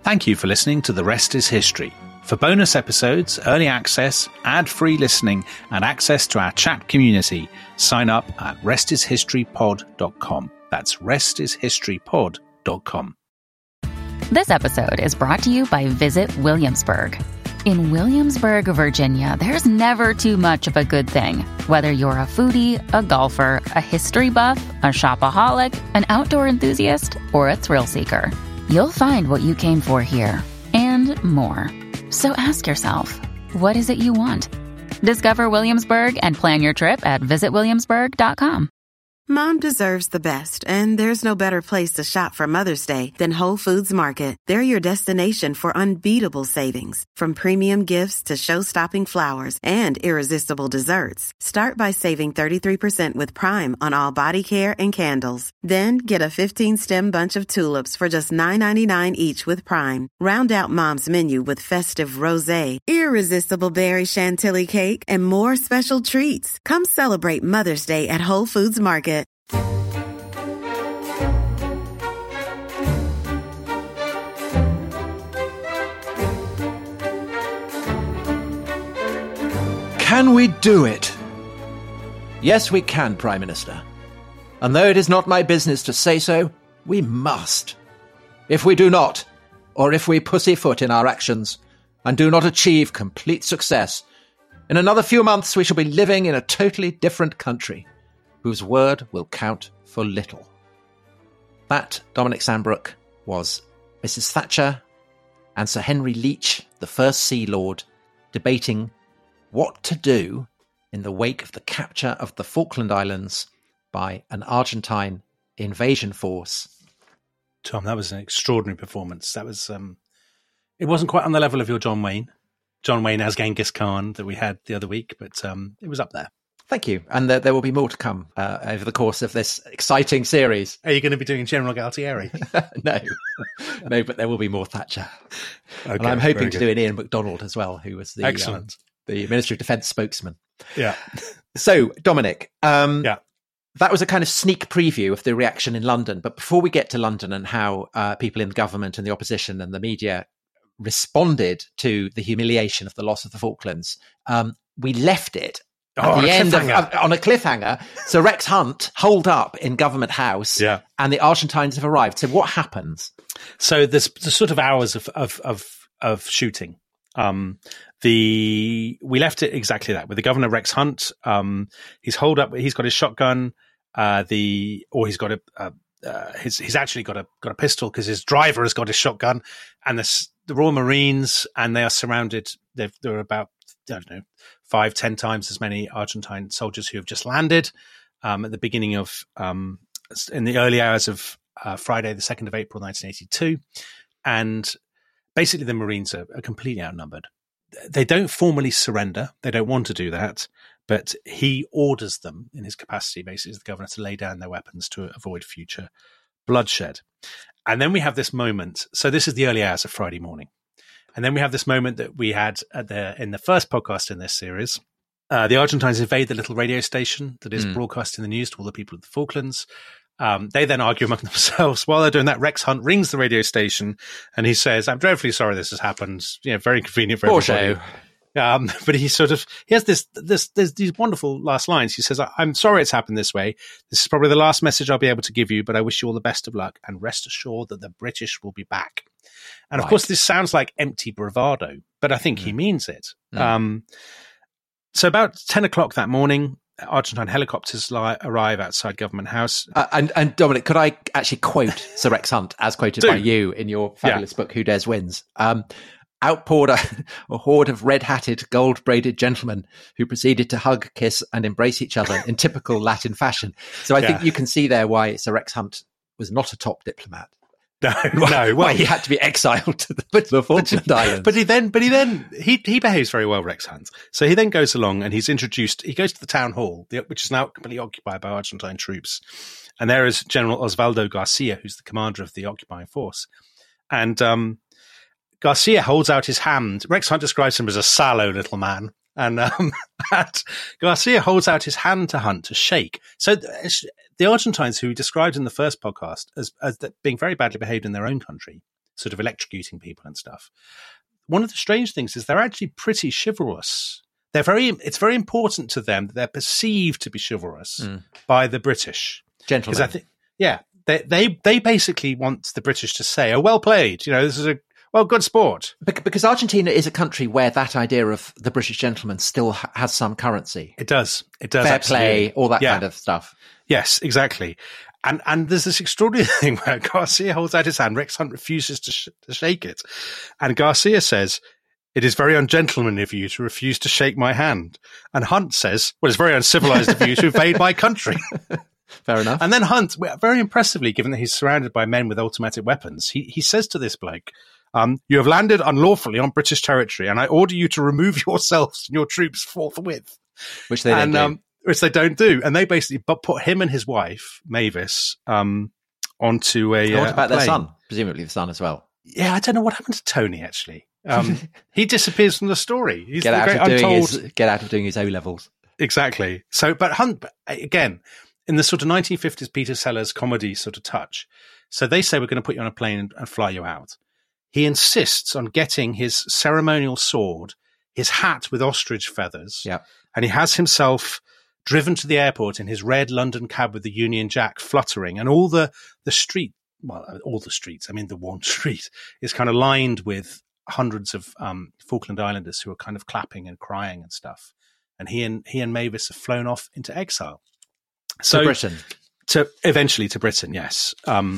Thank you for listening to The Rest is History. For bonus episodes, early access, ad-free listening, and access to our chat community, sign up at restishistorypod.com. That's restishistorypod.com. This episode is brought to you by Visit Williamsburg. In Williamsburg, Virginia, there's never too much of a good thing. Whether you're a foodie, a golfer, a history buff, a shopaholic, an outdoor enthusiast, or a thrill seeker, you'll find what you came for here and more. So ask yourself, what is it you want? Discover Williamsburg and plan your trip at visitwilliamsburg.com. Mom deserves the best, and there's no better place to shop for Mother's Day than Whole Foods Market. They're your destination for unbeatable savings, from premium gifts to show-stopping flowers and irresistible desserts. Start by saving 33% with Prime on all body care and candles. Then get a 15-stem bunch of tulips for just $9.99 each with Prime. Round out Mom's menu with festive rosé, irresistible berry chantilly cake, and more special treats. Come celebrate Mother's Day at Whole Foods Market. Can we do it? Yes, we can, Prime Minister. And though it is not my business to say so, we must. If we do not, or if we pussyfoot in our actions and do not achieve complete success, in another few months we shall be living in a totally different country, whose word will count for little. That, Dominic Sandbrook, was Mrs. Thatcher and Sir Henry Leach, the first Sea Lord, debating what to do in the wake of the capture of the Falkland Islands by an Argentine invasion force. Tom, that was an extraordinary performance. That was, it wasn't quite on the level of your John Wayne as Genghis Khan that we had the other week, but it was up there. Thank you. And there will be more to come over the course of this exciting series. Are you going to be doing General Galtieri? No, but there will be more Thatcher. Okay, and I'm hoping to do an Ian MacDonald as well, who was the Ministry of Defence spokesman. Yeah. So, Dominic, that was a kind of sneak preview of the reaction in London. But before we get to London and how people in the government and the opposition and the media responded to the humiliation of the loss of the Falklands, we left it at the end on a cliffhanger. So Rex Hunt holed up in Government House, and the Argentines have arrived. So what happens? So there's the sort of hours of shooting. We left it exactly that with the Governor Rex Hunt. He's holed up. He's got his shotgun. He's actually got a pistol because his driver has got his shotgun, and the Royal Marines, and they are surrounded. There are about 5-10 times as many Argentine soldiers who have just landed at the beginning of in the early hours of Friday, the 2nd of April, 1982, and basically the Marines are completely outnumbered. They don't formally surrender; they don't want to do that, but he orders them in his capacity, basically as the governor, to lay down their weapons to avoid future bloodshed. And then we have this moment. So this is the early hours of Friday morning. And then we have this moment that we had in the first podcast in this series. The Argentines invade the little radio station that is broadcasting the news to all the people of the Falklands. They then argue among themselves. While they're doing that, Rex Hunt rings the radio station and he says, "I'm dreadfully sorry this has happened. Very convenient for everybody." But he has these wonderful last lines. He says, "I'm sorry it's happened this way. This is probably the last message I'll be able to give you, but I wish you all the best of luck and rest assured that the British will be back." And of course, this sounds like empty bravado, but I think he means it. So about 10 o'clock that morning, Argentine helicopters arrive outside Government House. And Dominic, could I actually quote Sir Rex Hunt, as quoted by you in your fabulous book, Who Dares Wins? Outpoured a horde of red-hatted, gold-braided gentlemen who proceeded to hug, kiss, and embrace each other in typical Latin fashion. So I think you can see there why Sir Rex Hunt was not a top diplomat. No. Why he had to be exiled to the Falkland Islands. But he behaves very well, Rex Hunt. So he then goes along and he's introduced. He goes to the town hall, which is now completely occupied by Argentine troops, and there is General Osvaldo Garcia, who's the commander of the occupying force, and Garcia holds out his hand. Rex Hunt describes him as a sallow little man. And Garcia holds out his hand to Hunt to shake. So the Argentines, who we described in the first podcast as being very badly behaved in their own country, sort of electrocuting people and stuff. One of the strange things is they're actually pretty chivalrous. It's very important to them that they're perceived to be chivalrous by the British. Gentlemen. Because they basically want the British to say, "Oh, well played. This is good sport." Because Argentina is a country where that idea of the British gentleman still has some currency. It does. Fair absolutely. play, all that kind of stuff. Yes, exactly. And there's this extraordinary thing where Garcia holds out his hand. Rex Hunt refuses to shake it. And Garcia says, "It is very ungentlemanly of you to refuse to shake my hand." And Hunt says, "Well, it's very uncivilized of you to invade my country." Fair enough. And then Hunt, very impressively, given that he's surrounded by men with automatic weapons, he says to this bloke, "You have landed unlawfully on British territory, and I order you to remove yourselves and your troops forthwith." Which they don't do. Which they don't do. And they basically put him and his wife, Mavis, onto a What about plane. their son? Presumably the son as well. Yeah, I don't know what happened to Tony, actually. He disappears from the story. He's Get out of doing his O-levels. Exactly. So, but Hunt, again, in the sort of 1950s Peter Sellers comedy sort of touch. So they say, "We're going to put you on a plane and fly you out." He insists on getting his ceremonial sword, his hat with ostrich feathers, and he has himself driven to the airport in his red London cab with the Union Jack fluttering, and all the street, all the streets, I mean the one street, is kind of lined with hundreds of Falkland Islanders who are kind of clapping and crying and stuff. And he and Mavis have flown off into exile. To Britain. Eventually to Britain, yes.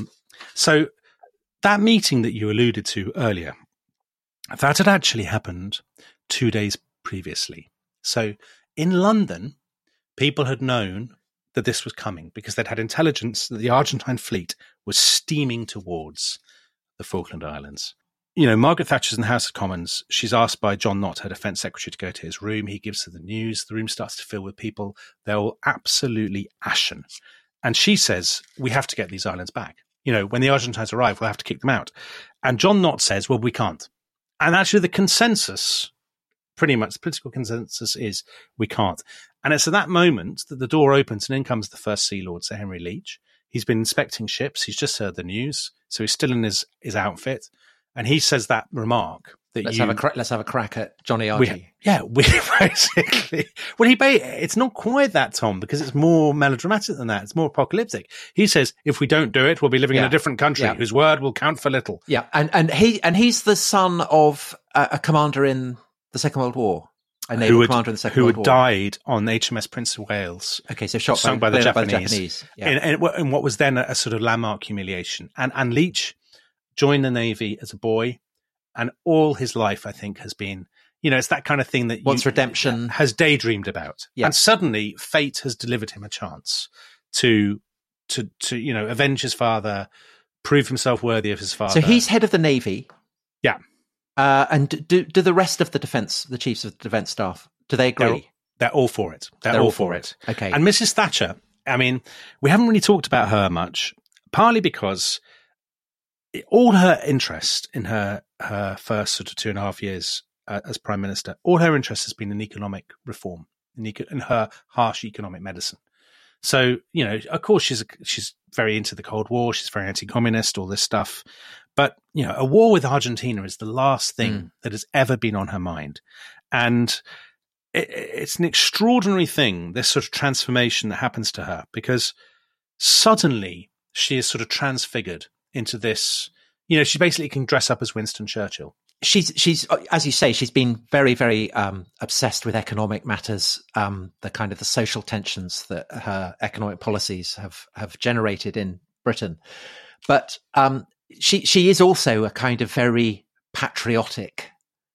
So that meeting that you alluded to earlier, that had actually happened 2 days previously. So in London, people had known that this was coming because they'd had intelligence that the Argentine fleet was steaming towards the Falkland Islands. Margaret Thatcher's in the House of Commons. She's asked by John Nott, her defence secretary, to go to his room. He gives her the news. The room starts to fill with people. They're all absolutely ashen. And she says, "We have to get these islands back. When the Argentines arrive, we'll have to kick them out." And John Nott says, "Well, we can't." And actually the consensus, pretty much the political consensus, is we can't. And it's at that moment that the door opens and in comes the First Sea Lord, Sir Henry Leach. He's been inspecting ships. He's just heard the news. So he's still in his outfit. And he says that remark that let's have a crack at Johnny Archie. We basically. Well, it's not quite that, Tom, because it's more melodramatic than that. It's more apocalyptic. He says, "If we don't do it, we'll be living in a different country whose word will count for little." Yeah, and he's the son of a commander in the Second World War, a naval commander in the Second World War, who had died on HMS Prince of Wales. Okay, so sunk by the Japanese. In what was then a sort of landmark humiliation. And Leach joined the Navy as a boy, and all his life, I think, has been, it's that kind of thing that wants redemption, has daydreamed about. Yeah. And suddenly fate has delivered him a chance to avenge his father, prove himself worthy of his father. So he's head of the Navy. Yeah. And do the rest of the chiefs of the defence staff, do they agree? They're all for it. They're all for it. Okay. And Mrs. Thatcher, I mean, we haven't really talked about her much, partly because all her interest in her first sort of 2.5 years as Prime Minister, all her interest has been in economic reform, in her harsh economic medicine. So, of course, she's very into the Cold War. She's very anti-communist, all this stuff. But, a war with Argentina is the last thing that has ever been on her mind. And it's an extraordinary thing, this sort of transformation that happens to her, because suddenly she is sort of transfigured into this, she basically can dress up as Winston Churchill. She's as you say, she's been very, very obsessed with economic matters, the kind of the social tensions that her economic policies have generated in Britain. But she is also a kind of very patriotic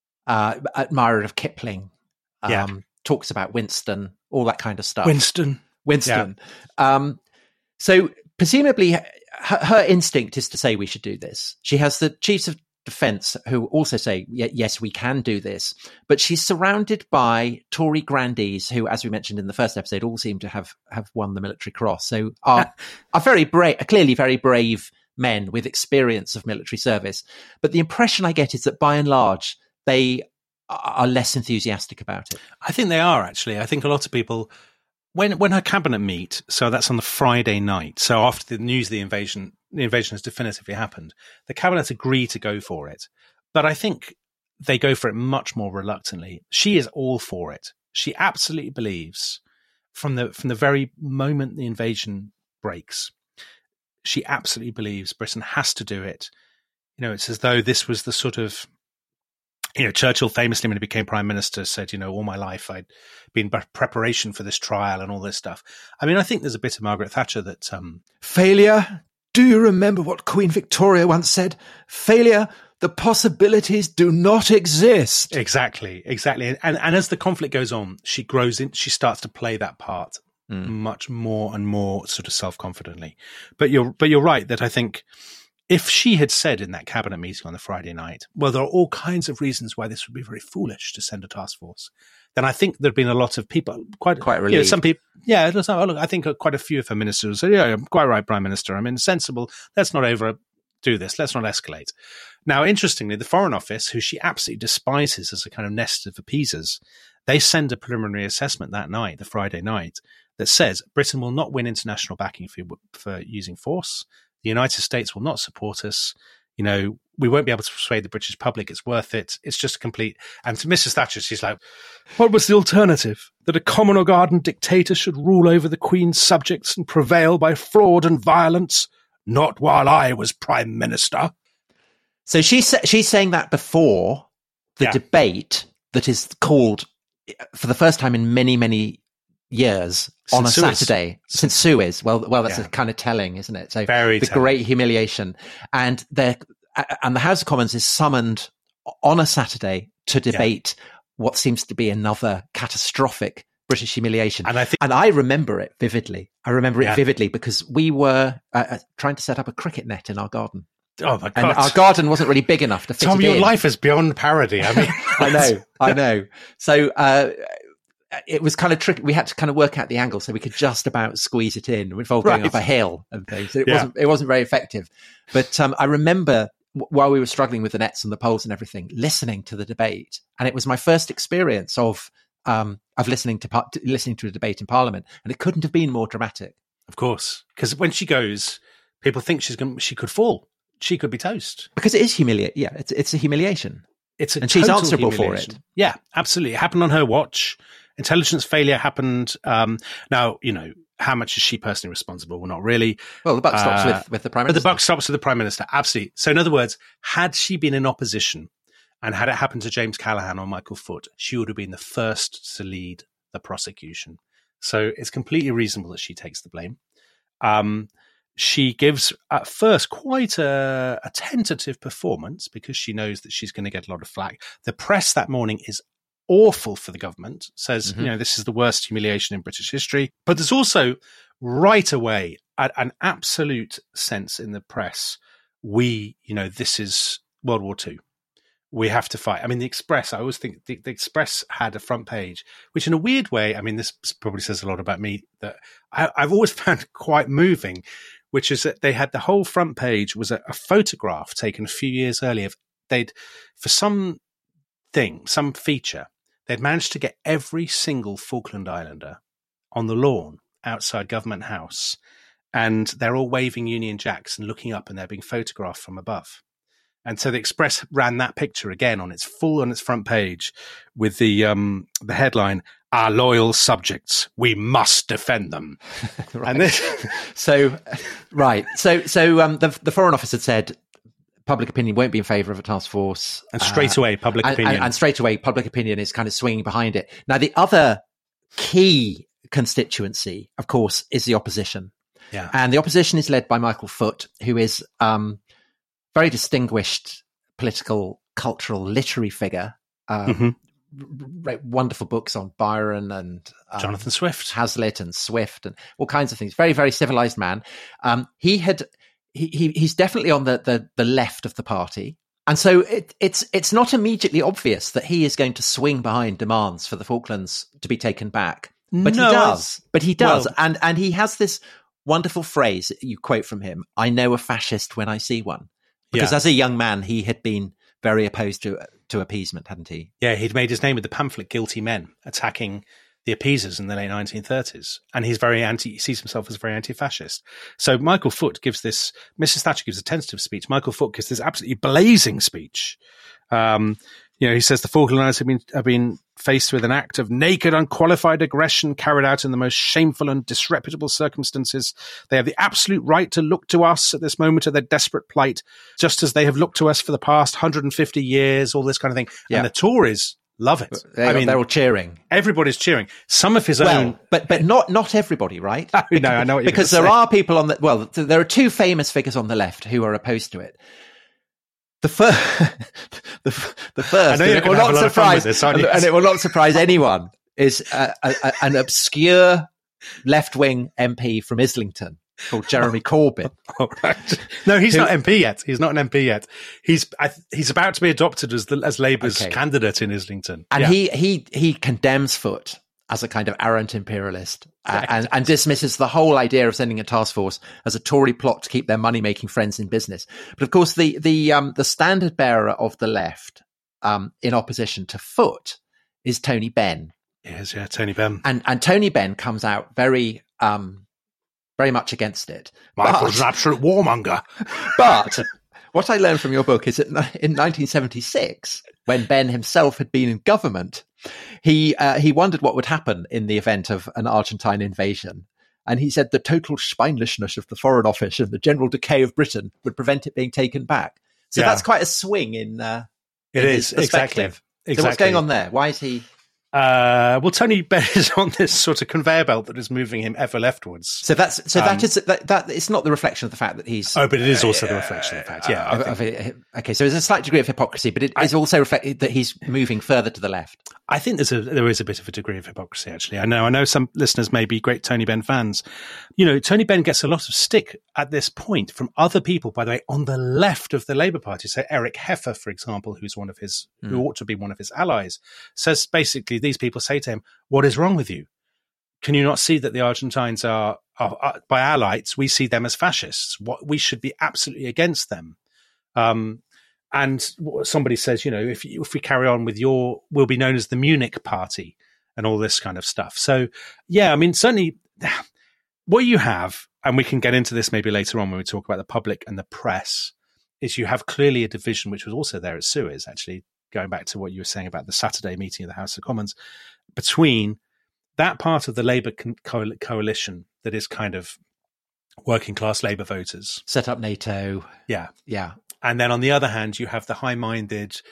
admirer of Kipling. Talks about Winston, all that kind of stuff. Winston. Yeah. So presumably her instinct is to say we should do this. She has the chiefs of defence who also say, yes, we can do this. But she's surrounded by Tory grandees who, as we mentioned in the first episode, all seem to have won the military cross. So are very brave, clearly very brave men with experience of military service. But the impression I get is that by and large, they are less enthusiastic about it. I think they are, actually. I think a lot of people when her cabinet meet, so that's on the Friday night. So after the news of the invasion has definitively happened, the cabinet agree to go for it. But I think they go for it much more reluctantly. She is all for it. She absolutely believes from the very moment the invasion breaks, she absolutely believes Britain has to do it. You know, it's as though this was the sort of, you know, Churchill famously, when he became prime minister, said, you know, all my life I'd been preparation for this trial and all this stuff. I mean, I think there's a bit of Margaret Thatcher that failure. Do you remember what Queen Victoria once said? Failure. The possibilities do not exist. Exactly. And as the conflict goes on, she grows in. She starts to play that part much more and more, sort of self-confidently. But you're right that I think if she had said in that cabinet meeting on the Friday night, well, there are all kinds of reasons why this would be very foolish to send a task force, then I think there'd been a lot of people quite relieved. You know, some people, yeah. Look, I think quite a few of her ministers said, "Yeah, quite right, Prime Minister. I mean, sensible. Let's not overdo this. Let's not escalate." Now, interestingly, the Foreign Office, who she absolutely despises as a kind of nest of appeasers, they send a preliminary assessment that night, the Friday night, that says Britain will not win international backing for using force. The United States will not support us. You know, we won't be able to persuade the British public it's worth it. It's just a complete. And to Mrs. Thatcher, she's like, what was the alternative? That a common or garden dictator should rule over the Queen's subjects and prevail by fraud and violence? Not while I was Prime Minister. So she's saying that before the debate that is called for the first time in many, many years on a Saturday since Suez. Well, that's a kind of telling, isn't it? So very telling. Great humiliation, and the House of Commons is summoned on a Saturday to debate what seems to be another catastrophic British humiliation. And I remember it vividly. Because we were trying to set up a cricket net in our garden. Oh my God! And our garden wasn't really big enough to fit Tom, it your in. life is beyond parody. I mean, I know. So it was kind of tricky. We had to kind of work out the angle so we could just about squeeze it in without going up a hill and things. So it wasn't very effective. But I remember while we were struggling with the nets and the poles and everything, listening to the debate, and it was my first experience of listening to a debate in Parliament, and it couldn't have been more dramatic. Of course, because when she goes, people think she could fall. She could be toast. Because it is humiliating. Yeah, it's a humiliation. And she's answerable for it. Yeah, absolutely. It happened on her watch. Intelligence failure happened. Now, you know, how much is she personally responsible? Well, not really. Well, the buck stops with the Prime Minister. But the buck stops with the Prime Minister. Absolutely. So in other words, had she been in opposition and had it happened to James Callaghan or Michael Foot, she would have been the first to lead the prosecution. So it's completely reasonable that she takes the blame. She gives, at first, quite a tentative performance because she knows that she's going to get a lot of flack. The press that morning is awful for the government, says, you know, this is the worst humiliation in British history. But there's also, right away, an absolute sense in the press, this is World War II. We have to fight. I mean, the Express, I always think the Express had a front page, which in a weird way, I mean, this probably says a lot about me, that I've always found quite moving, which is that they had the whole front page was a photograph taken a few years earlier. For some feature, they'd managed to get every single Falkland Islander on the lawn outside Government House, and they're all waving Union Jacks and looking up, and they're being photographed from above. And so the Express ran that picture again on its front page with the headline, "Our loyal subjects, we must defend them." Right. And the Foreign Office had said public opinion won't be in favour of a task force. And straight away, public opinion is kind of swinging behind it. Now, the other key constituency, of course, is the opposition. Yeah. And the opposition is led by Michael Foot, who is very distinguished political, cultural, literary figure. Wrote wonderful books on Byron and Jonathan Swift, Hazlitt and Swift and all kinds of things. Very, very civilized man. He's definitely on the left of the party. And so it's not immediately obvious that he is going to swing behind demands for the Falklands to be taken back. But he does. Well, and he has this wonderful phrase that you quote from him, "I know a fascist when I see one." Because as a young man, he had been very opposed to appeasement, hadn't he? Yeah, he'd made his name with the pamphlet Guilty Men, attacking the appeasers in the late 1930s. And he sees himself as very anti-fascist. So Michael Foot gives this, Mrs. Thatcher gives a tentative speech. Michael Foot gives this absolutely blazing speech. He says the Falkland Islands have been faced with an act of naked, unqualified aggression carried out in the most shameful and disreputable circumstances. They have the absolute right to look to us at this moment of their desperate plight, just as they have looked to us for the past 150 years, all this kind of thing. Yeah. And the Tories love it. They're all cheering. Everybody's cheering. Some of his own... But not everybody, right? No, I know what you're because there are people on there are two famous figures on the left who are opposed to it. The first, I know you're going to have a lot of fun with this, aren't you? And it will not surprise anyone, is an obscure left-wing MP from Islington called Jeremy Corbyn. Oh, right. No, he's not MP yet. He's not an MP yet. He's about to be adopted as Labour's candidate in Islington. And he condemns Foot as a kind of arrogant imperialist and dismisses the whole idea of sending a task force as a Tory plot to keep their money-making friends in business. But of course, the standard bearer of the left in opposition to Foot is Tony Benn. Yes, yeah, Tony Benn. And Tony Benn comes out very much against it. Michael's an absolute warmonger. But what I learned from your book is that in 1976, when Benn himself had been in government, he wondered what would happen in the event of an Argentine invasion. And he said the total spinelessness of the Foreign Office and the general decay of Britain would prevent it being taken back. So that's quite a swing in his perspective. Exactly. So what's going on there? Why is he... Tony Benn is on this sort of conveyor belt that is moving him ever leftwards. So that it's not the reflection of the fact that he's. Oh, but it is also the reflection of the fact. Yeah. Okay, so there's a slight degree of hypocrisy, but it is also reflected that he's moving further to the left. I think there is a bit of a degree of hypocrisy. Actually, I know some listeners may be great Tony Benn fans. Tony Benn gets a lot of stick at this point from other people, by the way, on the left of the Labour Party. So Eric Heffer, for example, who ought to be one of his allies, says basically, these people say to him, "What is wrong with you? Can you not see that the Argentines are by our lights, we see them as fascists? We should be absolutely against them." And somebody says, if we carry on with we'll be known as the Munich Party and all this kind of stuff. So, yeah, I mean, certainly what you have, and we can get into this maybe later on when we talk about the public and the press, is you have clearly a division, which was also there at Suez, actually, going back to what you were saying about the Saturday meeting of the House of Commons, between that part of the Labour coalition that is kind of working class Labour voters. Set up NATO. Yeah. Yeah. And then on the other hand, you have the high-minded,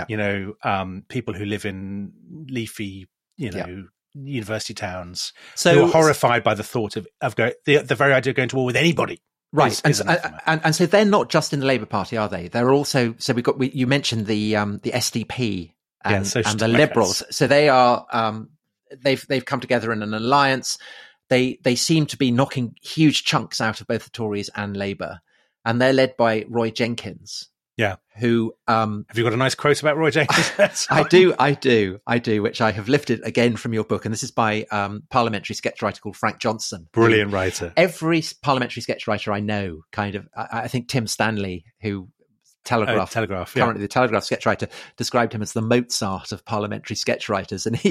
people who live in leafy, university towns who are horrified by the thought of the very idea of going to war with anybody. Right, and so they're not just in the Labour Party, are they? They're also you mentioned the SDP and the Liberals. So they are they've come together in an alliance. They seem to be knocking huge chunks out of both the Tories and Labour, and they're led by Roy Jenkins. Yeah. Who have you got a nice quote about Roy Jenkins? I do, which I have lifted again from your book, and this is by parliamentary sketch writer called Frank Johnson. Brilliant writer. Every parliamentary sketch writer I know, I think Tim Stanley, who Telegraph, currently the Telegraph sketch writer, described him as the Mozart of parliamentary sketch writers, and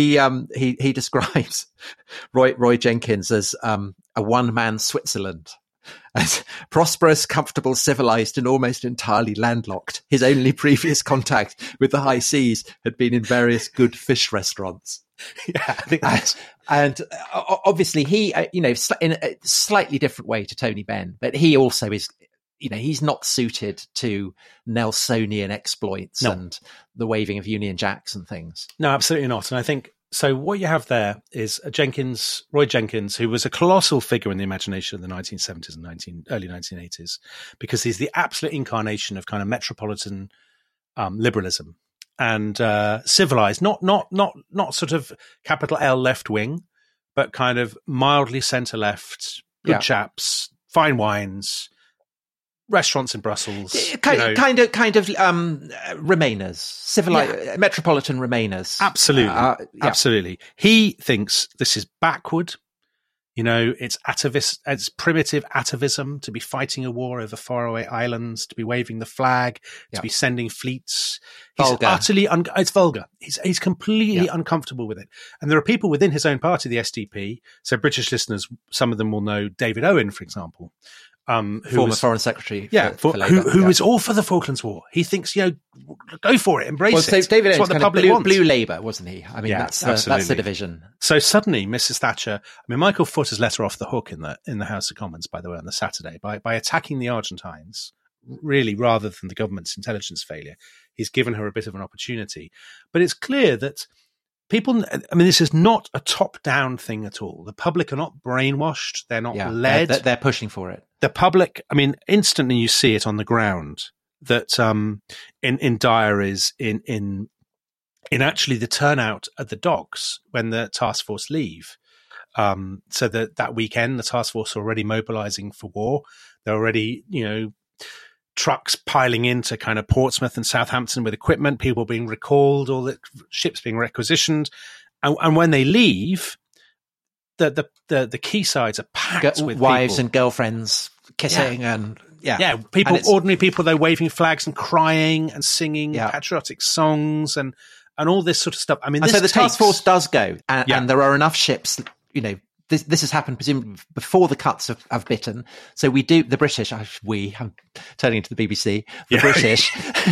he describes Roy Jenkins as a one-man Switzerland. As prosperous, comfortable, civilized, and almost entirely landlocked. His only previous contact with the high seas had been in various good fish restaurants. Yeah, I think that's... And obviously he, in a slightly different way to Tony Benn, but he also is, he's not suited to Nelsonian exploits and the waving of Union Jacks and things. No, absolutely not. And I think, so what you have there is Roy Jenkins, who was a colossal figure in the imagination of the 1970s and early 1980s, because he's the absolute incarnation of kind of metropolitan liberalism and civilized, not sort of capital L left wing, but kind of mildly centre left, good chaps, fine wines, restaurants in Brussels, kind of Remainers, civilized metropolitan Remainers. Absolutely, absolutely. He thinks this is backward. You know, it's primitive atavism to be fighting a war over faraway islands, to be waving the flag, to be sending fleets. He's it's vulgar. He's completely uncomfortable with it. And there are people within his own party, the SDP. So British listeners, some of them will know David Owen, for example. Former Foreign Secretary. Who is all for the Falklands War. He thinks, go for it, embrace it. So David Owen's what the public wants. Blue Labour, wasn't he? I mean, that's the division. So suddenly, Mrs. Thatcher, Michael Foot has let her off the hook in the House of Commons, by the way, on the Saturday, by attacking the Argentines, really, rather than the government's intelligence failure. He's given her a bit of an opportunity. But it's clear that this is not a top-down thing at all. The public are not brainwashed. They're not led. They're pushing for it. The public, instantly you see it on the ground that in diaries, in actually the turnout at the docks when the task force leave. So that weekend, the task force are already mobilizing for war. They're already, trucks piling into kind of Portsmouth and Southampton with equipment, people being recalled, all the ships being requisitioned. And when they leave, the quaysides are packed with wives people. And girlfriends kissing ordinary people, they're waving flags and crying and singing patriotic songs and all this sort of stuff. So the task force does go, and there are enough ships, This has happened presumably before the cuts have bitten. So we do, the British, I'm turning to the BBC, British,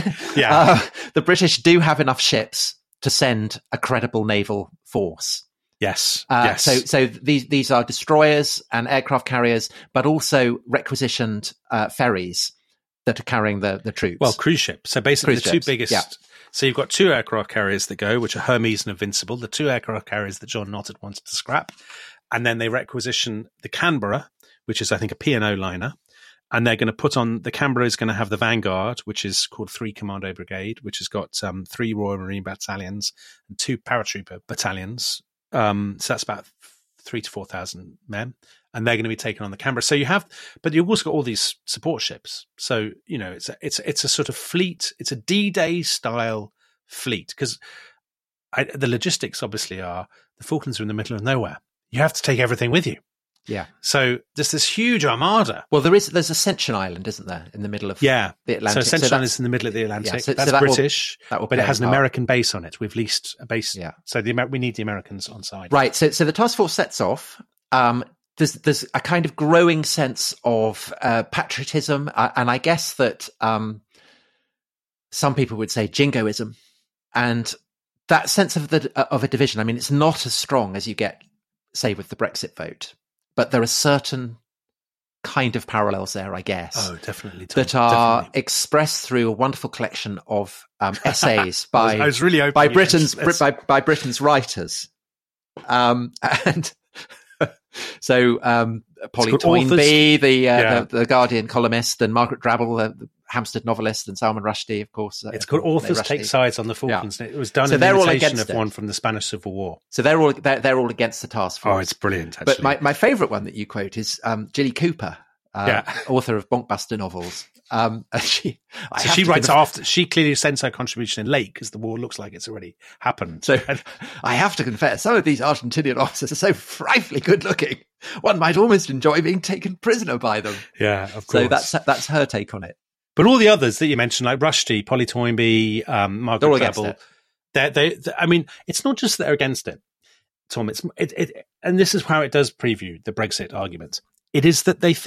the British do have enough ships to send a credible naval force. Yes. So these are destroyers and aircraft carriers, but also requisitioned ferries that are carrying the troops. Well, cruise ships. So basically two biggest. Yeah. So you've got two aircraft carriers that go, which are Hermes and Invincible, the two aircraft carriers that John Nott had wanted to scrap. And then they requisition the Canberra, which is, I think, a P&O liner. And they're going to put on, the Canberra is going to have the Vanguard, which is called 3 Commando Brigade, which has got 3 Royal Marine battalions and 2 paratrooper battalions. So that's about 3,000 to 4,000 men. And they're going to be taken on the Canberra. So but you've also got all these support ships. So, it's a sort of fleet. It's a D-Day style fleet, because the logistics obviously are the Falklands are in the middle of nowhere. You have to take everything with you. Yeah. So there's this huge armada. Well, there's Ascension Island, isn't there, in the middle of the Atlantic? So Ascension Island is in the middle of the Atlantic. That's British, but it has an American base on it. We've leased a base. Yeah. So we need the Americans on side. Right. So the task force sets off. There's a kind of growing sense of patriotism, and I guess that some people would say jingoism, and that sense of a division. It's not as strong as you get, say, with the Brexit vote, but there are certain kind of parallels there, I guess. Oh, definitely. That are expressed through a wonderful collection of essays by Britain's writers, and so Polly Toynbee, the Guardian columnist, and Margaret Drabble, the Hampstead novelist, and Salman Rushdie, of course. It's called Authors Take Sides on the Falklands. Yeah. It was done in imitation of one from the Spanish Civil War. So they're all against the task force. Oh, it's brilliant, actually. But my favourite one that you quote is Jilly Cooper, author of Bonkbuster novels. She writes after. She clearly sends her contribution in late because the war looks like it's already happened. So I have to confess, some of these Argentinian officers are so frightfully good looking. One might almost enjoy being taken prisoner by them. Yeah, of course. So that's her take on it. But all the others that you mentioned, like Rushdie, Polly Toynbee, Margaret Drabble, it's not just that they're against it, Tom. And this is how it does preview the Brexit argument. It is that they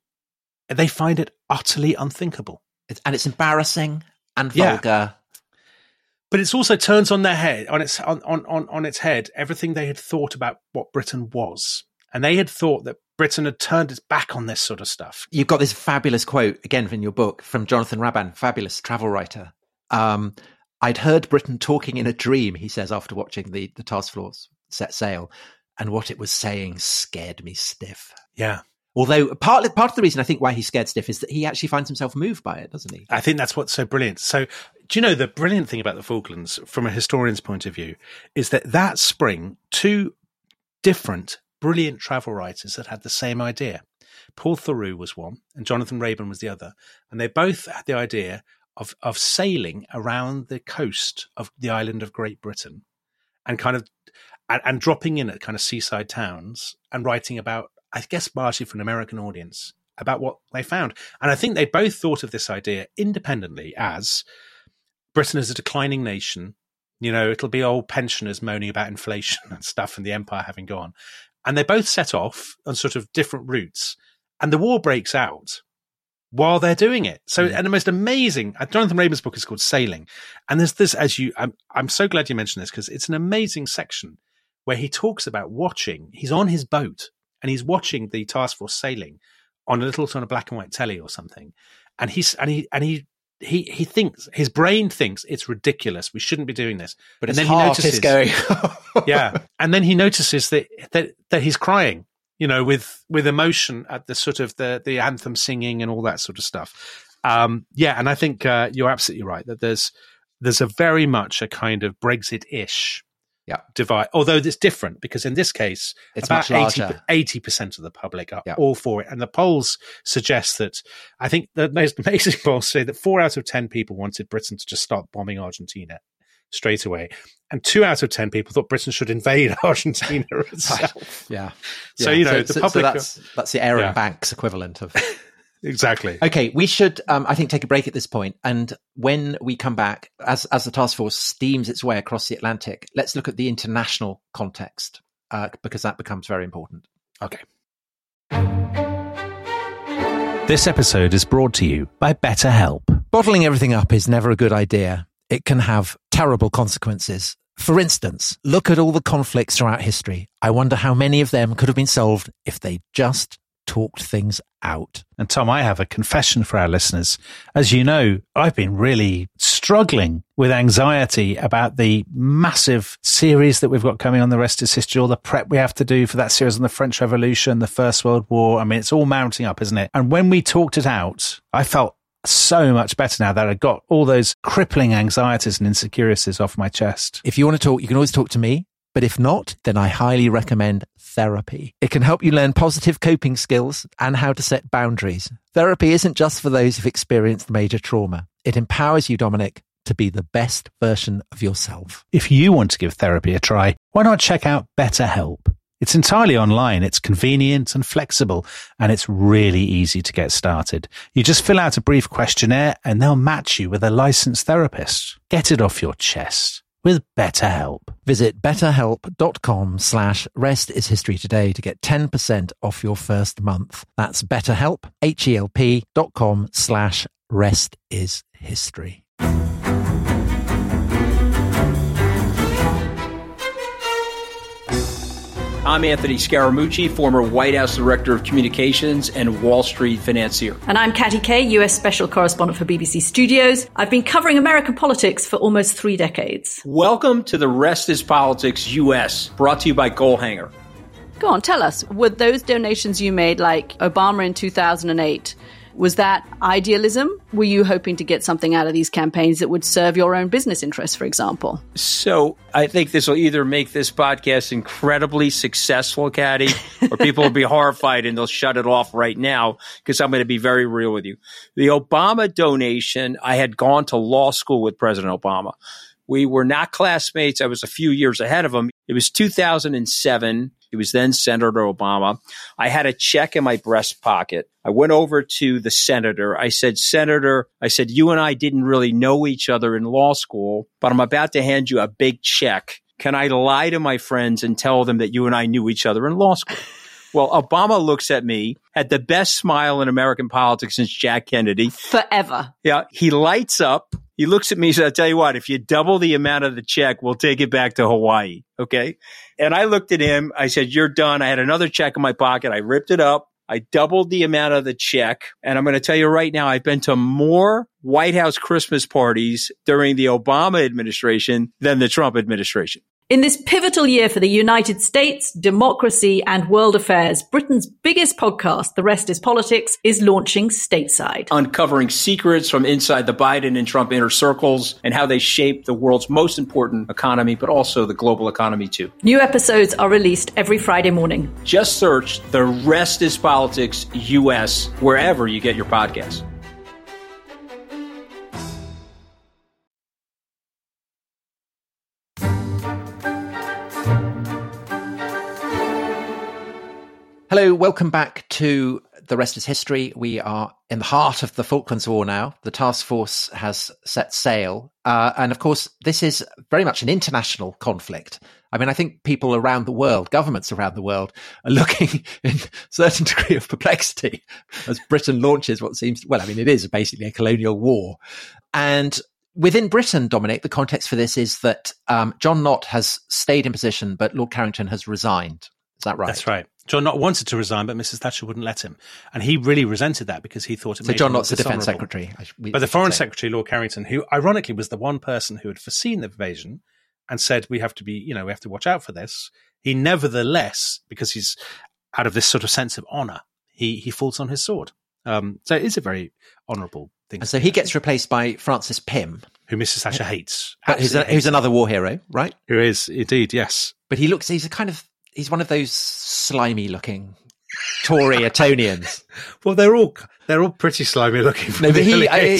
find it utterly unthinkable, and it's embarrassing and vulgar. But it's also turns on their head, on its head, everything they had thought about what Britain was, and they had thought that Britain had turned its back on this sort of stuff. You've got this fabulous quote, again, in your book, from Jonathan Raban, fabulous travel writer. I'd heard Britain talking in a dream, he says, after watching the task force set sail, and what it was saying scared me stiff. Yeah. Although part of the reason I think why he's scared stiff is that he actually finds himself moved by it, doesn't he? I think that's what's so brilliant. So, do you know the brilliant thing about the Falklands, from a historian's point of view, is that spring, 2 different brilliant travel writers that had the same idea. Paul Theroux was one, and Jonathan Raban was the other. And they both had the idea of sailing around the coast of the island of Great Britain and kind of and dropping in at kind of seaside towns and writing about, I guess, largely for an American audience, about what they found. And I think they both thought of this idea independently as Britain is a declining nation. You know, it'll be old pensioners moaning about inflation and stuff and the empire having gone. And they both set off on sort of different routes. And the war breaks out while they're doing it. So, and the most amazing, Jonathan Raban's book is called Sailing. And there's this, I'm so glad you mentioned this, because it's an amazing section where he talks about he's on his boat and he's watching the task force sailing on a little sort of black and white telly or something. And he thinks, his brain thinks it's ridiculous. We shouldn't be doing this. But his heart is going. Yeah. And then he notices that he's crying, you know, with emotion at the sort of the anthem singing and all that sort of stuff. Yeah. And I think you're absolutely right that there's a very much a kind of Brexit-ish divide, although it's different because in this case, it's about much larger. 80% of the public are all for it. And the polls suggest that, I think the most amazing polls say that 4 out of 10 people wanted Britain to just start bombing Argentina straight away. And 2 out of 10 people thought Britain should invade Argentina itself. Yeah. So, you know, the public... So that's the Aaron Banks equivalent of... Exactly. Okay, we should, I think, take a break at this point. And when we come back, as the task force steams its way across the Atlantic, let's look at the international context, because that becomes very important. Okay. This episode is brought to you by BetterHelp. Bottling everything up is never a good idea. It can have terrible consequences. For instance, look at all the conflicts throughout history. I wonder how many of them could have been solved if they just talked things out. And Tom, I have a confession for our listeners. As you know, I've been really struggling with anxiety about the massive series that we've got coming on The Rest is History, all the prep we have to do for that series on the French Revolution, the First World War. I mean, it's all mounting up, isn't it? And when we talked it out, I felt so much better now that I got all those crippling anxieties and insecurities off my chest. If you want to talk, you can always talk to me. But if not, then I highly recommend therapy. It can help you learn positive coping skills and how to set boundaries. Therapy isn't just for those who've experienced major trauma. It empowers you, Dominic, to be the best version of yourself. If you want to give therapy a try, why not check out BetterHelp? It's entirely online, it's convenient and flexible, and it's really easy to get started. You just fill out a brief questionnaire and they'll match you with a licensed therapist. Get it off your chest with BetterHelp. Visit betterhelp.com/restishistory today to get 10% off your first month. That's BetterHelp, HELP.com/restishistory. I'm Anthony Scaramucci, former White House Director of Communications and Wall Street financier. And I'm Katty Kay, US Special Correspondent for BBC Studios. I've been covering American politics for almost 3 decades. Welcome to The Rest is Politics US, brought to you by Goalhanger. Go on, tell us, were those donations you made, like Obama in 2008, was that idealism? Were you hoping to get something out of these campaigns that would serve your own business interests, for example? So I think this will either make this podcast incredibly successful, Katty, or people will be horrified and they'll shut it off right now because I'm going to be very real with you. The Obama donation, I had gone to law school with President Obama. We were not classmates. I was a few years ahead of him. It was 2007. He was then Senator Obama. I had a check in my breast pocket. I went over to the senator. I said, Senator, you and I didn't really know each other in law school, but I'm about to hand you a big check. Can I lie to my friends and tell them that you and I knew each other in law school? Well, Obama looks at me, had the best smile in American politics since Jack Kennedy. Forever. Yeah. He lights up. He looks at me and says, I'll tell you what, if you double the amount of the check, we'll take it back to Hawaii. Okay. And I looked at him. I said, you're done. I had another check in my pocket. I ripped it up. I doubled the amount of the check. And I'm going to tell you right now, I've been to more White House Christmas parties during the Obama administration than the Trump administration. In this pivotal year for the United States, democracy, and world affairs, Britain's biggest podcast, The Rest is Politics, is launching stateside. Uncovering secrets from inside the Biden and Trump inner circles and how they shape the world's most important economy, but also the global economy too. New episodes are released every Friday morning. Just search The Rest is Politics US wherever you get your podcasts. Hello, welcome back to The Rest is History. We are in the heart of the Falklands War now. The task force has set sail. And of course, this is very much an international conflict. I mean, I think people around the world, governments around the world, are looking in a certain degree of perplexity as Britain launches what seems, well, I mean, it is basically a colonial war. And within Britain, Dominic, the context for this is that John Nott has stayed in position, but Lord Carrington has resigned. Is that right? That's right. John Nott wanted to resign, but Mrs. Thatcher wouldn't let him. And he really resented that because he thought it made him John Nott's the defence dishonourable. secretary. But the Foreign Secretary, Lord Carrington, who ironically was the one person who had foreseen the invasion and said, we have to watch out for this. He nevertheless, because he's out of this sort of sense of honour, he falls on his sword. So it is a very honourable thing. And so he gets replaced by Francis Pym, who Mrs. Thatcher hates. But who's another war hero, right? Who is, indeed, yes. But he's one of those slimy looking Tory Etonians. Well, they're all pretty slimy looking. No, but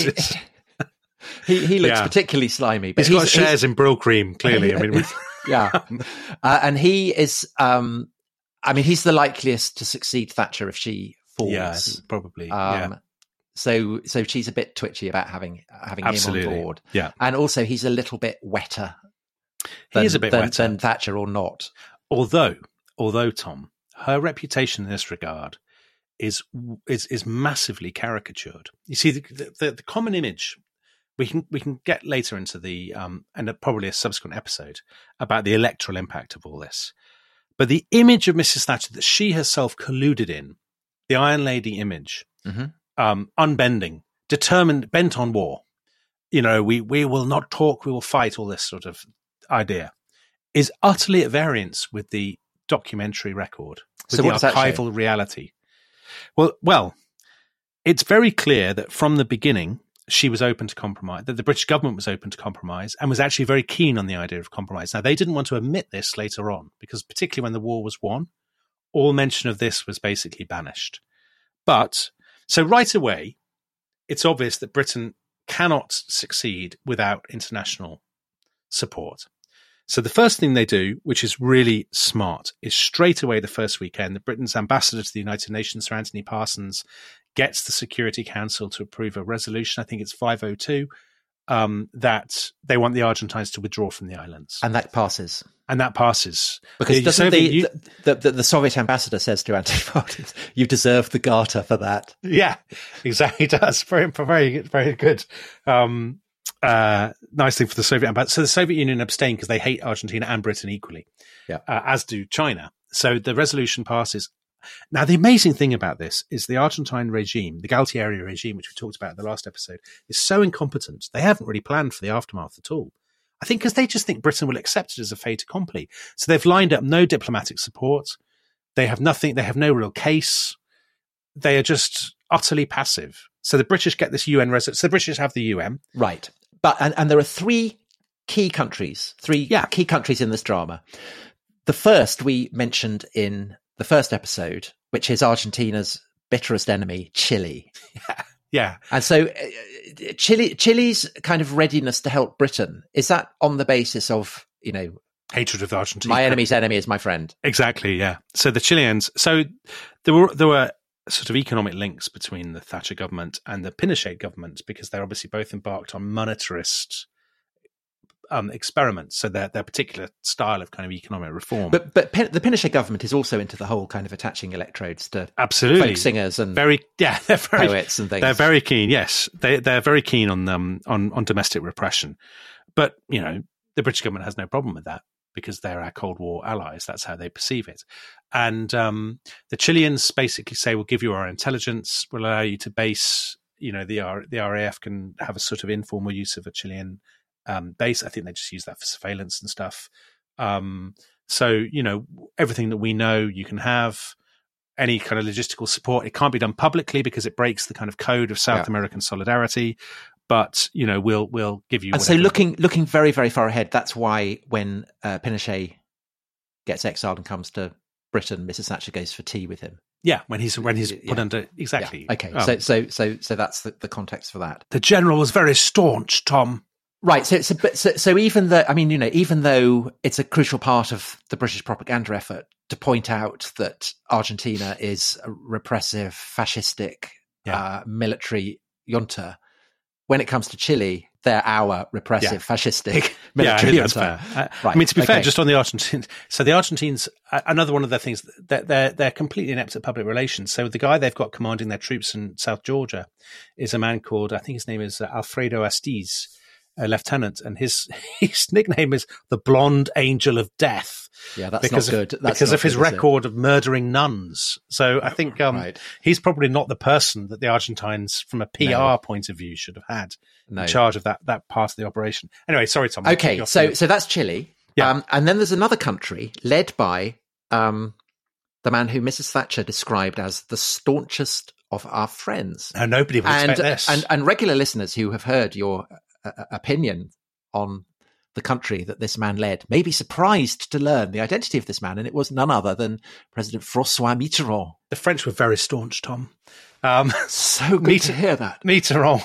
he looks particularly slimy. But he's got shares in Brill Cream, clearly. I mean, yeah. And he is, he's the likeliest to succeed Thatcher if she falls. Yeah, probably. So she's a bit twitchy about having him on board. Yeah. And also he's a little bit wetter. He is a bit wetter than Thatcher or not. Although Tom, her reputation in this regard is massively caricatured. You see, the common image we can get later into the and probably a subsequent episode about the electoral impact of all this. But the image of Mrs. Thatcher that she herself colluded in, the Iron Lady image, unbending, determined, bent on war. You know, we will not talk, we will fight. All this sort of idea is utterly at variance with the documentary record, with so the what does archival reality. Well, it's very clear that from the beginning she was open to compromise, that the British government was open to compromise and was actually very keen on the idea of compromise. Now, they didn't want to admit this later on because particularly when the war was won, all mention of this was basically banished. But so right away, it's obvious that Britain cannot succeed without international support. So the first thing they do, which is really smart, is straight away the first weekend, the Britain's ambassador to the United Nations, Sir Anthony Parsons, gets the Security Council to approve a resolution, I think it's 502, that they want the Argentines to withdraw from the islands. And that passes. Because doesn't the Soviet ambassador says to Anthony Parsons, you deserve the Garter for that. Yeah, exactly. He does. Very, very, very good. Nice thing for the Soviet ambassador. So the Soviet Union abstained because they hate Argentina and Britain equally, as do China. So the resolution passes. Now, the amazing thing about this is the Argentine regime, the Galtieri regime, which we talked about in the last episode, is so incompetent. They haven't really planned for the aftermath at all. I think because they just think Britain will accept it as a fait accompli. So they've lined up no diplomatic support. They have nothing. They have no real case. They are just utterly passive. So the British get this UN resolution. So the British have the UN. Right. But and there are three key countries in this drama. The first we mentioned in the first episode, which is Argentina's bitterest enemy, Chile. Yeah. And so Chile's kind of readiness to help Britain, is that on the basis of, hatred of Argentina? My enemy's enemy is my friend. Exactly, yeah. So the Chileans, there were sort of economic links between the Thatcher government and the Pinochet government because they're obviously both embarked on monetarist experiments. So their particular style of kind of economic reform. But the Pinochet government is also into the whole kind of attaching electrodes to folk singers and poets and things. They're very keen. Yes, they're very keen on domestic repression. But the British government has no problem with that because they're our Cold War allies. That's how they perceive it. And the Chileans basically say, we'll give you our intelligence, we'll allow you to base, the RAF can have a sort of informal use of a Chilean base. I think they just use that for surveillance and stuff. So, everything that we know you can have, any kind of logistical support. It can't be done publicly because it breaks the kind of code of South American solidarity. But, we'll give you. And so looking very, very far ahead, that's why when Pinochet gets exiled and comes to Britain, Mrs. Thatcher goes for tea with him. Yeah, when he's put under exactly. Yeah. Okay, so that's the context for that. The general was very staunch, Tom. Right. So even though, even though it's a crucial part of the British propaganda effort to point out that Argentina is a repressive, fascistic military junta. When it comes to Chile, they're our repressive, fascistic military junta. That's fair. Right. I mean, to be fair, just on the Argentines. So the Argentines, another one of their things, they're completely inept at public relations. So the guy they've got commanding their troops in South Georgia is a man called, I think his name is Alfredo Astiz, a lieutenant, and his nickname is the Blonde Angel of Death. Yeah, that's not good. Because of his record of murdering nuns. So I think he's probably not the person that the Argentines, from a PR point of view, should have had in charge of that part of the operation. Anyway, sorry, Tom. Okay, so that's Chile. Yeah. And then there's another country led by the man who Mrs. Thatcher described as the staunchest of our friends. No, nobody would expect this. And regular listeners who have heard your opinion on the country that this man led may be surprised to learn the identity of this man, and it was none other than President François Mitterrand. The French were very staunch, Tom. So good to hear that. Mitterrand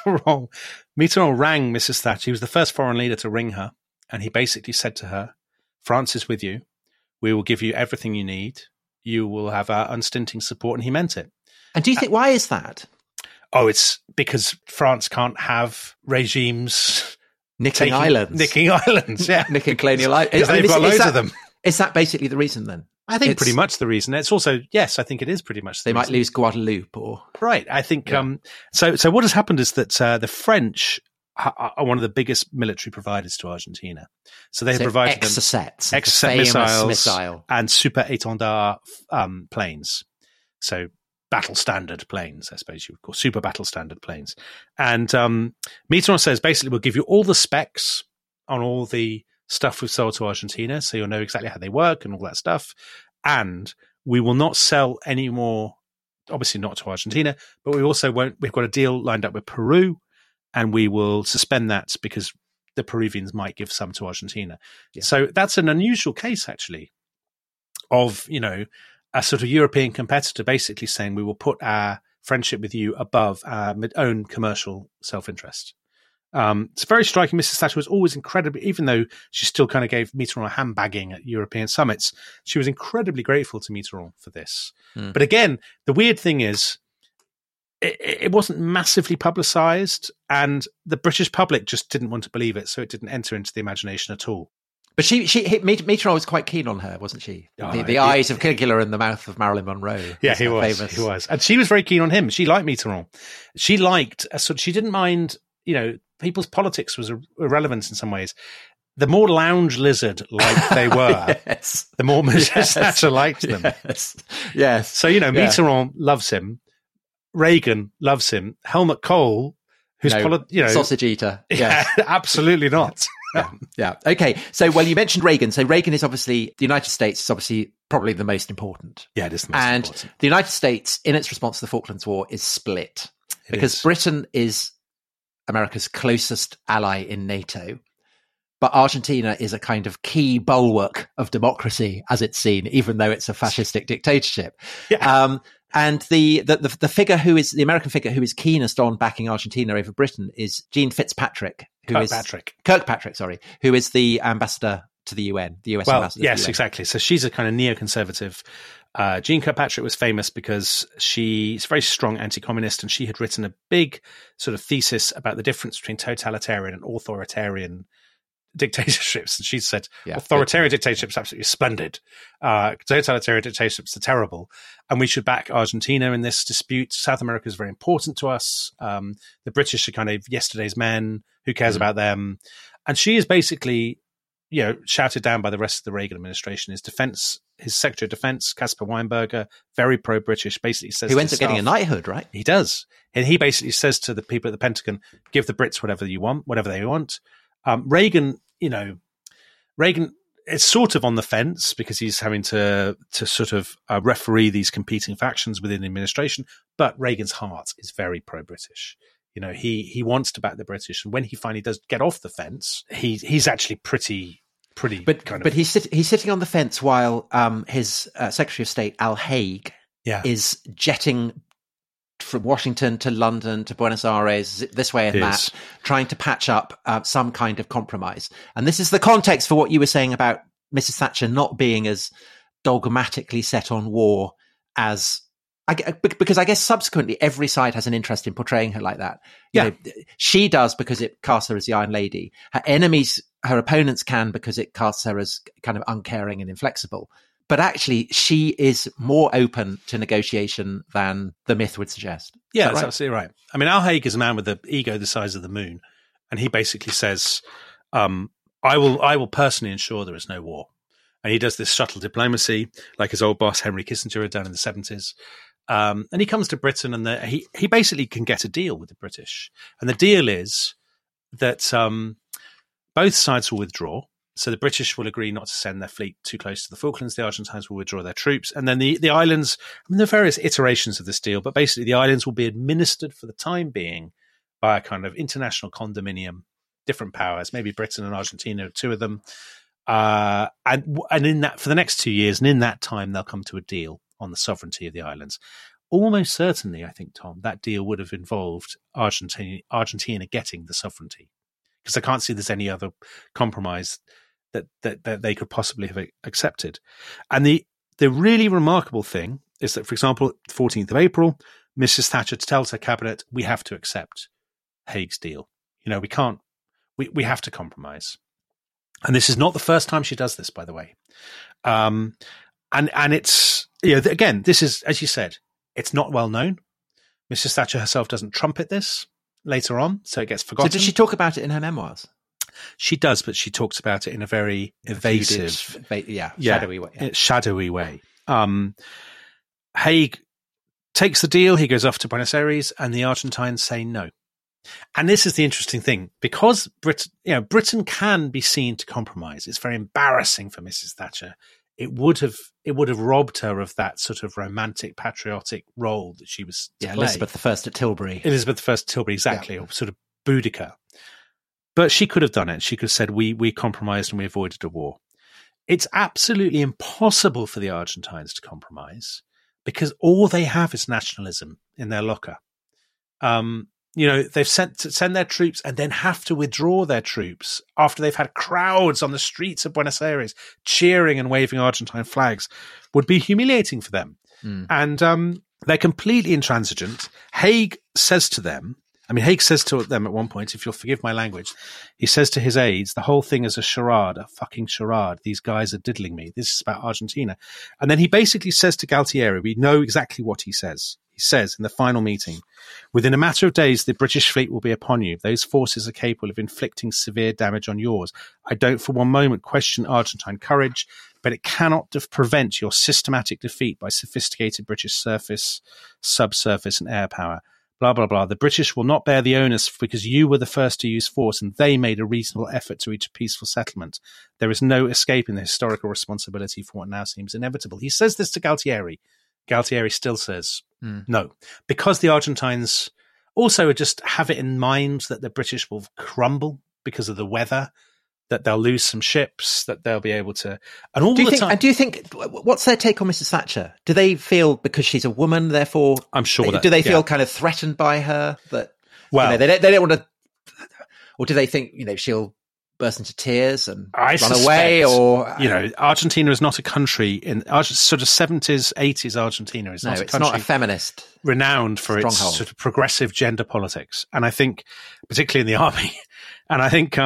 rang Mrs. Thatcher. He was the first foreign leader to ring her, and he basically said to her, France is with you. We will give you everything you need. You will have our unstinting support, and he meant it. And do you think, why is that? Oh, it's because France can't have regimes nicking islands, yeah, nicking colonial islands. Because they've got loads of them. Is that basically the reason then? I think pretty much the reason. It's also, yes, I think it is pretty much the reason. They might lose Guadeloupe or... Right. I think, so what has happened is that the French are one of the biggest military providers to Argentina. So they have provided Exocet missiles and Super Étendard planes. So battle standard planes, I suppose you would call super battle standard planes. And Mitterrand says, basically, we'll give you all the specs on all the stuff we've sold to Argentina, so you'll know exactly how they work and all that stuff. And we will not sell any more, obviously not to Argentina, but we also won't. We've got a deal lined up with Peru, and we will suspend that because the Peruvians might give some to Argentina. Yeah. So that's an unusual case, actually, of, a sort of European competitor basically saying we will put our friendship with you above our own commercial self-interest. It's very striking. Mrs. Thatcher was always incredibly, even though she still kind of gave Mitterrand a handbagging at European summits, she was incredibly grateful to Mitterrand for this. But again, the weird thing is, it wasn't massively publicized, and the British public just didn't want to believe it, so it didn't enter into the imagination at all. But Mitterrand was quite keen on her, wasn't she? The eyes of Caligula and the mouth of Marilyn Monroe. Yeah, he was. And she was very keen on him. She liked Mitterrand. She didn't mind, people's politics was irrelevant in some ways. The more lounge lizard like they were, the more Mrs. Thatcher liked them. Yes. So, Mitterrand loves him. Reagan loves him. Helmut Kohl, who's sausage eater. Yeah, absolutely not. Yeah. Okay. So, you mentioned Reagan. So Reagan is obviously, the United States is obviously probably the most important. Yeah, it is the most important. And the United States, in its response to the Falklands War, is split because Britain is America's closest ally in NATO. But Argentina is a kind of key bulwark of democracy, as it's seen, even though it's a fascistic dictatorship. Yeah. And the figure the American figure who is keenest on backing Argentina over Britain is Jean Fitzpatrick. Kirkpatrick, who is the ambassador to the UN, the US ambassador to the UN. Yes, exactly. So she's a kind of neoconservative. Jean Kirkpatrick was famous because she's a very strong anti-communist, and she had written a big sort of thesis about the difference between totalitarian and authoritarian dictatorships. And she said, authoritarian dictatorships are absolutely splendid. Totalitarian dictatorships are terrible. And we should back Argentina in this dispute. South America is very important to us. The British are kind of yesterday's men. Who cares about them? And she is basically, shouted down by the rest of the Reagan administration. His Secretary of Defense, Caspar Weinberger, very pro-British, basically says who ends up getting a knighthood, right? He does. And he basically says to the people at the Pentagon, give the Brits whatever they want. Reagan is sort of on the fence because he's having to sort of referee these competing factions within the administration. But Reagan's heart is very pro-British. He wants to back the British, and when he finally does get off the fence, he's actually pretty. But he's sitting on the fence while his Secretary of State Al Haig is jetting from Washington to London to Buenos Aires, this way and that, trying to patch up some kind of compromise. And this is the context for what you were saying about Mrs. Thatcher not being as dogmatically set on war because I guess subsequently every side has an interest in portraying her like that. You know, she does because it casts her as the Iron Lady. Her enemies, her opponents can because it casts her as kind of uncaring and inflexible. But actually, she is more open to negotiation than the myth would suggest. Yeah, that's absolutely right. I mean, Alhaig is a man with an ego the size of the moon, and he basically says, I will personally ensure there is no war. And he does this subtle diplomacy, like his old boss, Henry Kissinger, had done in the 70s. And he comes to Britain, and he basically can get a deal with the British. And the deal is that both sides will withdraw. So the British will agree not to send their fleet too close to the Falklands. The Argentines will withdraw their troops. And then the islands, I mean, there are various iterations of this deal, but basically the islands will be administered for the time being by a kind of international condominium, different powers, maybe Britain and Argentina, two of them. And in that, for the next 2 years, and in that time, they'll come to a deal on the sovereignty of the islands. Almost certainly, I think, Tom, that deal would have involved Argentina getting the sovereignty, because I can't see there's any other compromise that they could possibly have accepted. And the really remarkable thing is that, for example, 14th of April, Mrs. Thatcher tells her cabinet, we have to accept Haig's deal. You know, we have to compromise. And this is not the first time she does this, by the way. And it's, you know, again, this is, as you said, it's not well known. Mrs. Thatcher herself doesn't trumpet this later on, so it gets forgotten. So did she talk about it in her memoirs? She does, but she talks about it in a very evasive, shadowy way. Shadowy way. Haig takes the deal. He goes off to Buenos Aires, and the Argentines say no. And this is the interesting thing, because Britain can be seen to compromise. It's very embarrassing for Mrs. Thatcher. It would have robbed her of that sort of romantic, patriotic role that she was to play. Elizabeth I at Tilbury. Elizabeth I at Tilbury, exactly, or sort of Boudica. But she could have done it. She could have said, we compromised and we avoided a war. It's absolutely impossible for the Argentines to compromise, because all they have is nationalism in their locker. They've send their troops and then have to withdraw their troops after they've had crowds on the streets of Buenos Aires cheering and waving Argentine flags would be humiliating for them. And they're completely intransigent. Haig says to them at one point, if you'll forgive my language, he says to his aides, the whole thing is a charade, a fucking charade. These guys are diddling me. This is about Argentina. And then he basically says to Galtieri, we know exactly what he says. He says in the final meeting, within a matter of days, the British fleet will be upon you. Those forces are capable of inflicting severe damage on yours. I don't for one moment question Argentine courage, but it cannot prevent your systematic defeat by sophisticated British surface, subsurface, and air power. Blah, blah, blah. The British will not bear the onus because you were the first to use force and they made a reasonable effort to reach a peaceful settlement. There is no escaping the historical responsibility for what now seems inevitable. He says this to Galtieri. Galtieri still says no, because the Argentines also just have it in mind that the British will crumble because of the weather, that they'll lose some ships, that they'll be able to. And all the time. And do you think, what's their take on Mrs. Thatcher? Do they feel, because she's a woman, therefore, I'm sure that, do they feel kind of threatened by her? That, well, they don't want to, or do they think, she'll burst into tears and run away? Or Argentina is not a country in sort of 70s, 80s. Argentina is not a country. It's not a feminist renowned for stronghold. Its sort of progressive gender politics, and I think particularly in the army, and I think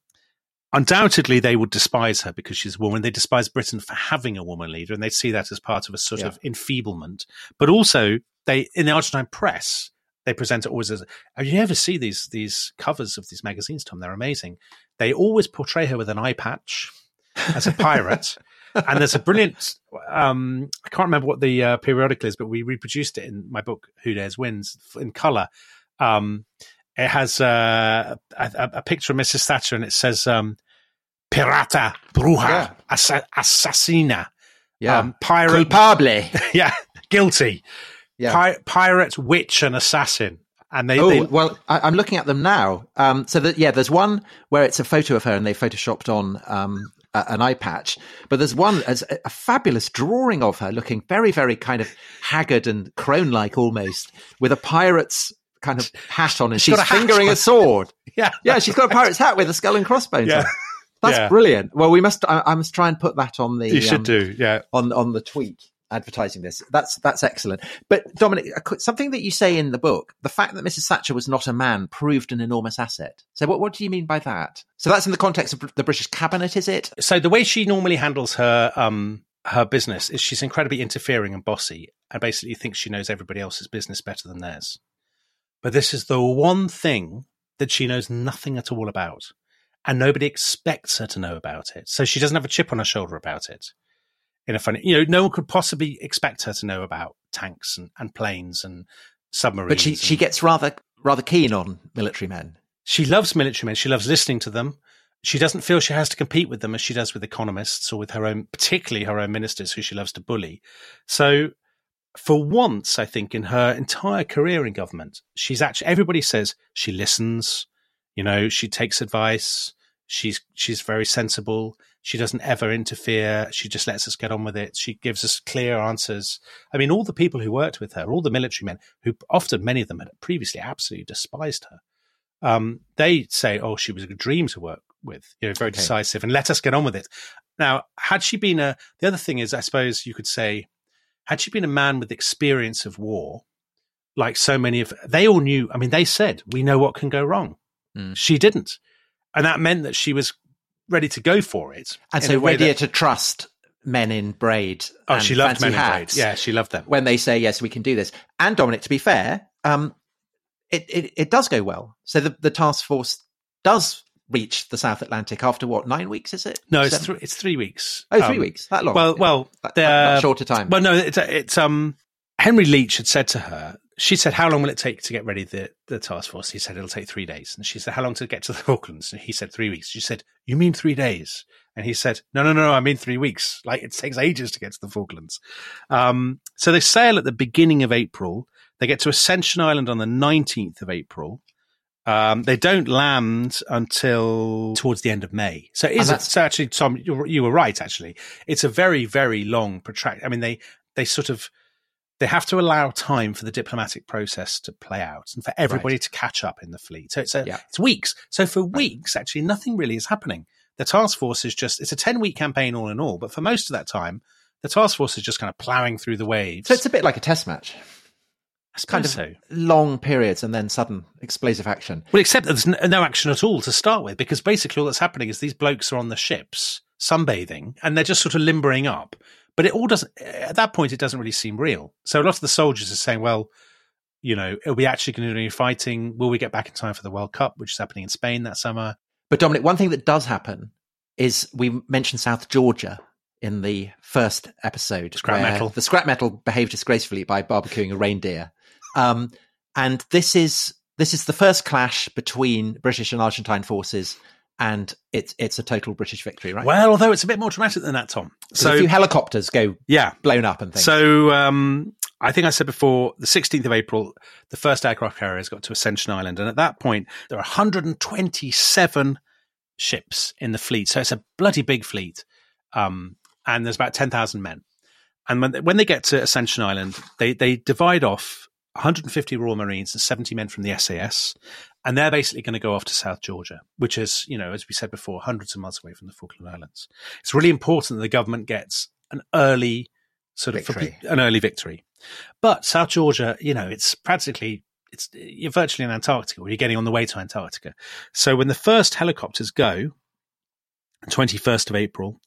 undoubtedly they would despise her because she's a woman. They despise Britain for having a woman leader, and they see that as part of a sort of enfeeblement. But also, in the Argentine press, they present it always as, you ever see these covers of these magazines, Tom? They're amazing. They always portray her with an eye patch as a pirate. And there's a brilliant, I can't remember what the periodical is, but we reproduced it in my book, Who Dares Wins, in colour. It has a picture of Mrs. Thatcher, and it says, pirata, bruja, assassina. Yeah. Pirate. Culpable. Yeah. Guilty. Yeah. Pirate, witch, and assassin. And I'm looking at them now. There's one where it's a photo of her and they photoshopped on an eye patch. But there's one as a fabulous drawing of her looking very, very kind of haggard and crone-like almost, with a pirate's kind of hat on, and she's fingering a sword. Yeah. Yeah, she's got a pirate's hat with a skull and crossbones on. That's brilliant. Well, I must try and put that on the. You should do, yeah. On the tweet advertising this. That's excellent. But Dominic, something that you say in the book, the fact that Mrs. Thatcher was not a man proved an enormous asset. So what do you mean by that? So that's in the context of the British cabinet, is it? So the way she normally handles her business is she's incredibly interfering and bossy, and basically thinks she knows everybody else's business better than theirs. But this is the one thing that she knows nothing at all about, and nobody expects her to know about it. So she doesn't have a chip on her shoulder about it. In a funny, no one could possibly expect her to know about tanks and planes and submarines. But she gets rather keen on military men. She loves military men. She loves listening to them. She doesn't feel she has to compete with them as she does with economists or with particularly her own ministers, who she loves to bully. So for once, I think, in her entire career in government, everybody says she listens, she takes advice. She's very sensible. She doesn't ever interfere. She just lets us get on with it. She gives us clear answers. I mean, all the people who worked with her, all the military men, who often many of them had previously absolutely despised her, they say, "Oh, she was a dream to work with. Very decisive, and let us get on with it." Now, had she been the other thing is, I suppose you could say, had she been a man with experience of war, like so many they all knew. I mean, they said, "We know what can go wrong." She didn't. And that meant that she was ready to go for it. And so readier to trust men in braid. Oh, she loved men in hats braid. Yeah, she loved them. When they say, yes, we can do this. And Dominic, to be fair, it does go well. So the task force does reach the South Atlantic after 9 weeks, is it? No, it's 3 weeks. Oh, 3 weeks. That long? Well, that shorter time. Well, no, it's Henry Leach had said to her, she said, "How long will it take to get ready the task force?" He said, "It'll take 3 days." And she said, "How long to get to the Falklands?" And he said, 3 weeks. She said, "You mean 3 days?" And he said, No, I mean 3 weeks. Like, it takes ages to get to the Falklands. So they sail at the beginning of April. They get to Ascension Island on the 19th of April. They don't land until towards the end of May. So so actually, Tom, you were right, actually. It's a very, very long protract. I mean, they have to allow time for the diplomatic process to play out and for everybody to catch up in the fleet. So it's weeks. So for weeks, actually, nothing really is happening. The task force is it's a 10-week campaign all in all. But for most of that time, the task force is just kind of plowing through the waves. So it's a bit like a test match. It's kind of long periods and then sudden explosive action. Well, except that there's no action at all to start with, because basically all that's happening is these blokes are on the ships sunbathing and they're just sort of limbering up. But it all doesn't, at that point, it doesn't really seem real. So a lot of the soldiers are saying, well, are we actually going to do any fighting? Will we get back in time for the World Cup, which is happening in Spain that summer? But Dominic, one thing that does happen is we mentioned South Georgia in the first episode. Scrap metal. The scrap metal behaved disgracefully by barbecuing a reindeer. And this is the first clash between British and Argentine forces. And it's a total British victory, right? Well, although it's a bit more dramatic than that, Tom. So a few helicopters go blown up and things. So I think I said before, the 16th of April, the first aircraft carriers got to Ascension Island. And at that point, there are 127 ships in the fleet. So it's a bloody big fleet. And there's about 10,000 men. And when they get to Ascension Island, they divide off 150 Royal Marines and 70 men from the SAS. And they're basically going to go off to South Georgia, which is, as we said before, hundreds of miles away from the Falkland Islands. It's really important that the government gets an early victory. But South Georgia, it's practically, you're virtually in Antarctica, or you're getting on the way to Antarctica. So when the first helicopters go, 21st of April,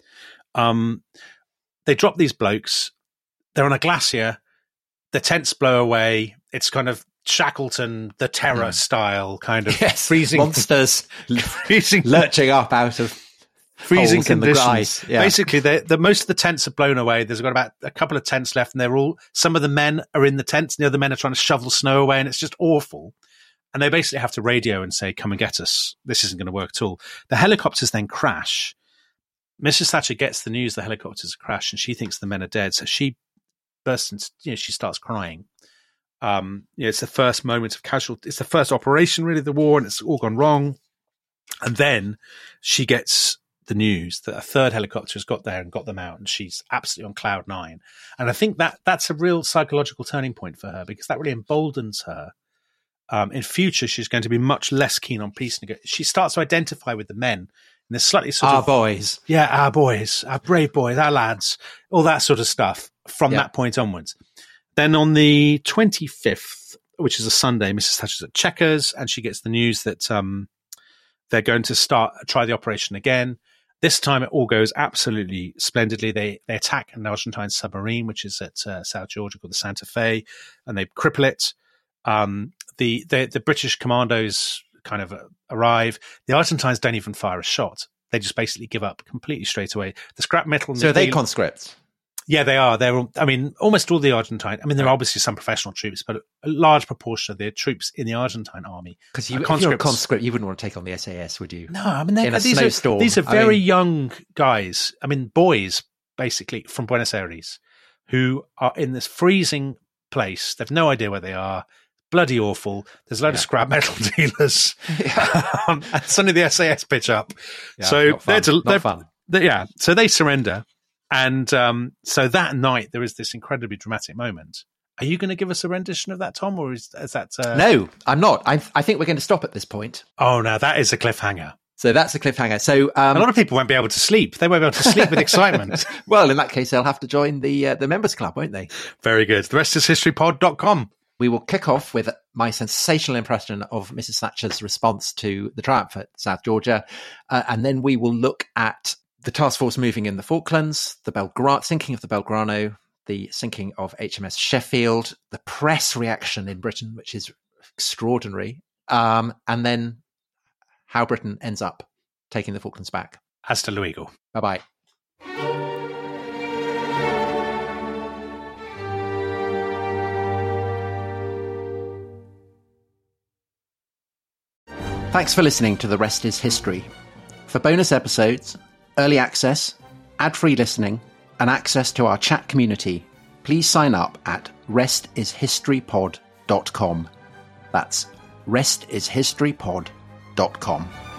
they drop these blokes. They're on a glacier. The tents blow away. It's kind of Shackleton, the Terror style kind of freezing monsters, lurching up out of freezing conditions. Basically, the most of the tents are blown away. There's got about a couple of tents left, and some of the men are in the tents, and the other men are trying to shovel snow away, and it's just awful. And they basically have to radio and say, "Come and get us. This isn't going to work at all." The helicopters then crash. Mrs. Thatcher gets the news the helicopters crash, and she thinks the men are dead, so she bursts into, she starts crying. It's the first moment of casualty. It's the first operation, really, of the war, and it's all gone wrong. And then she gets the news that a third helicopter has got there and got them out, and she's absolutely on cloud nine. And I think that's a real psychological turning point for her, because that really emboldens her. In future, she's going to be much less keen on peace negotiations. She starts to identify with the men there's slightly sort Our of boys. yeah, our boys, our brave boys, our lads, all that sort of stuff from Yeah. that point onwards. Then on the 25th, which is a Sunday, Mrs. Thatcher's at Chequers, and she gets the news that they're going to try the operation again. This time it all goes absolutely splendidly. They attack an Argentine submarine, which is at South Georgia called the Santa Fe, and they cripple it. The British commandos kind of arrive. The Argentines don't even fire a shot. They just basically give up completely straight away. The scrap metal. So are they conscripts? Yeah, they are. They're, I mean, almost all the Argentine. I mean, there are obviously some professional troops, but a large proportion of the troops in the Argentine army. Because if you're a conscript, you wouldn't want to take on the SAS, would you? No, I mean, these are very young guys. I mean, boys, basically, from Buenos Aires, who are in this freezing place. They've no idea where they are. Bloody awful. There's a load of scrap metal dealers. And suddenly the SAS pitch up. Yeah, so not fun. So they surrender. And so that night, there is this incredibly dramatic moment. Are you going to give us a rendition of that, Tom, or is that... No, I'm not. I think we're going to stop at this point. Oh, no, that is a cliffhanger. So that's a cliffhanger. So a lot of people won't be able to sleep. They won't be able to sleep with excitement. Well, in that case, they'll have to join the members club, won't they? Very good. The rest is historypod.com. We will kick off with my sensational impression of Mrs. Thatcher's response to the triumph at South Georgia. And then we will look at the task force moving in the Falklands, the sinking of the Belgrano, the sinking of HMS Sheffield, the press reaction in Britain, which is extraordinary, and then how Britain ends up taking the Falklands back. Hasta luego. Bye-bye. Thanks for listening to The Rest is History. For bonus episodes, early access, ad-free listening, and access to our chat community, please sign up at restishistorypod.com. That's restishistorypod.com.